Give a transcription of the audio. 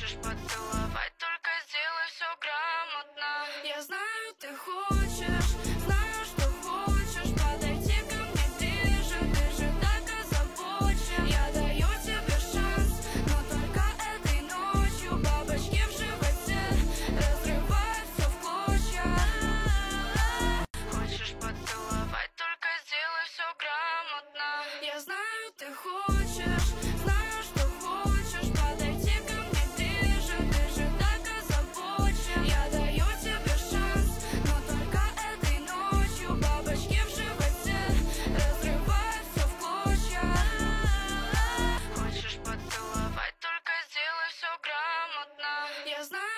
Хочешь поцеловать, только сделай все грамотно. Я знаю, ты хочешь, знаю, что хочешь подойти ко мне ближе. Ты же так озабочен. Я даю тебе шанс, но только этой ночью. Бабочки в животе разрывают все в клочья. Хочешь поцеловать, только сделай все грамотно. Я знаю, ты хочешь, знаю, что хочешь подойти ко мне ближе. Ты же так озабочен. Я даю тебе шанс, но только этой ночью. Бабочки в животе разрывают все в клочья. Хочешь поцеловать, только сделай все грамотно. Я знаю.